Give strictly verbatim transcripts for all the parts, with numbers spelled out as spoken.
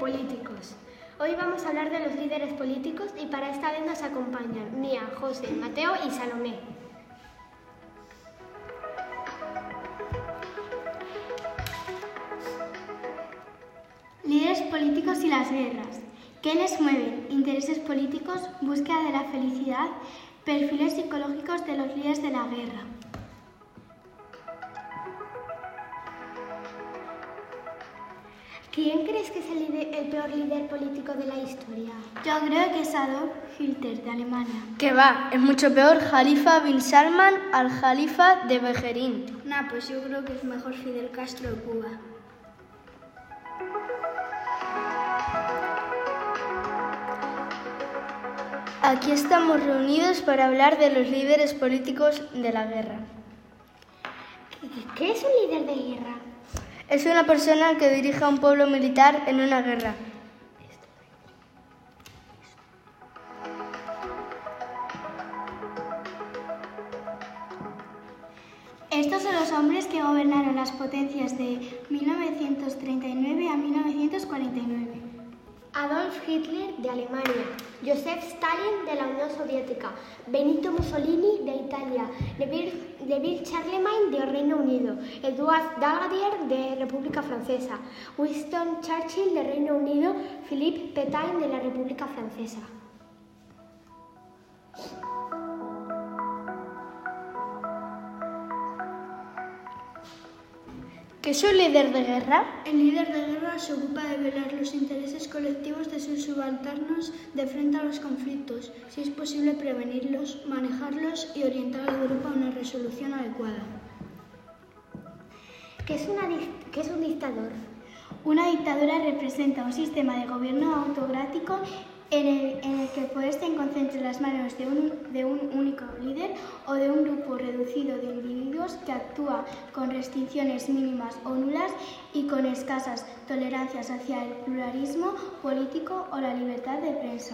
políticos. Hoy vamos a hablar de los líderes políticos y para esta vez nos acompañan Mía, José, Mateo y Salomé. Líderes políticos y las guerras. ¿Qué les mueve? Intereses políticos, búsqueda de la felicidad, perfiles psicológicos de los líderes de la guerra. ¿Quién crees que es el, líder, el peor líder político de la historia? Yo creo que es Adolf Hitler, de Alemania. Que va, es mucho peor Jalifa bin Salman al Jalifa de Bejerín. Nah, pues yo creo que es mejor Fidel Castro de Cuba. Aquí estamos reunidos para hablar de los líderes políticos de la guerra. ¿Qué es un líder de guerra? Es una persona que dirige a un pueblo militar en una guerra. Estos son los hombres que gobernaron las potencias de mil novecientos treinta y nueve a mil novecientos cuarenta y nueve. Adolf Hitler, de Alemania. Joseph Stalin, de la Unión Soviética. Benito Mussolini, de Italia. Neville Chamberlain, de Reino Unido. Edouard Daladier, de República Francesa. Winston Churchill, de Reino Unido. Philippe Pétain, de la República Francesa. ¿Qué es un líder de guerra? El líder de guerra se ocupa de velar los intereses colectivos de sus subalternos de frente a los conflictos, si es posible prevenirlos, manejarlos y orientar al grupo a una resolución adecuada. ¿Qué es, una, qué es un dictador? Una dictadura representa un sistema de gobierno autocrático en el, en el que el poder se concentra en las manos de un, de un único líder o de un grupo reducido de individuos que actúa con restricciones mínimas o nulas y con escasas tolerancias hacia el pluralismo político o la libertad de prensa.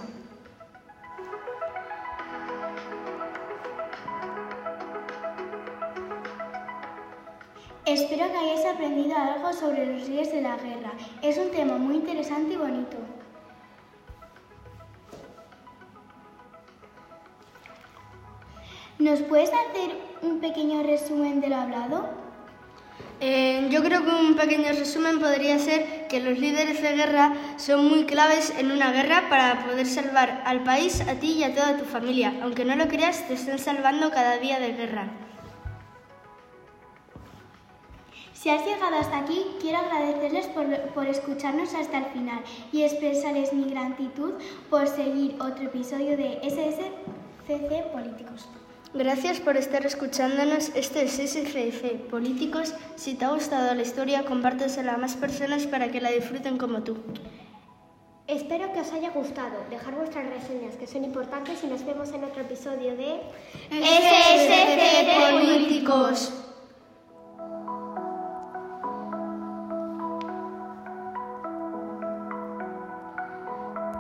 Espero que hayáis aprendido algo sobre los líderes de la guerra. Es un tema muy interesante y bonito. ¿Nos puedes hacer un pequeño resumen de lo hablado? Eh, yo creo que un pequeño resumen podría ser que los líderes de guerra son muy claves en una guerra para poder salvar al país, a ti y a toda tu familia. Aunque no lo creas, te están salvando cada día de guerra. Si has llegado hasta aquí, quiero agradecerles por, por escucharnos hasta el final y expresarles mi gratitud por seguir otro episodio de S S C C Políticos. Gracias por estar escuchándonos. Este es S S C Políticos. Si te ha gustado la historia, compártesela a más personas para que la disfruten como tú. Espero que os haya gustado. Dejar vuestras reseñas, que son importantes, y nos vemos en otro episodio de S S C Políticos.